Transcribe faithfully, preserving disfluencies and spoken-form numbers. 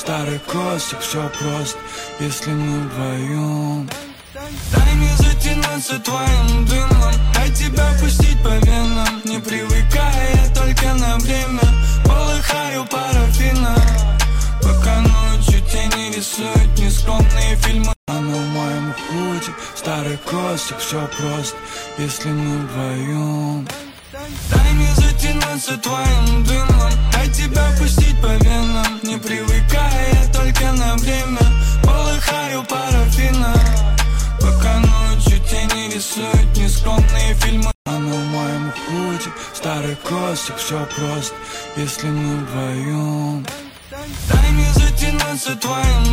старый костик, все просто, если мы вдвоем. Дай мне затянуться твоим дымом, дай тебя пустить по венам. Не привыкая, я только на время полыхаю парафина, пока ночью тени рисуют нескромные фильмы. А на моем худе старый костик, все просто, если мы вдвоем. Дай мне затянуться твоим дымом, дай тебя пустить по венам. Не привыкая, я только на время полыхаю парафина, пока ночью тени рисуют нескромные фильмы. А на моем худе старый костик, все просто, если мы вдвоем. Дай мне затянуться твоим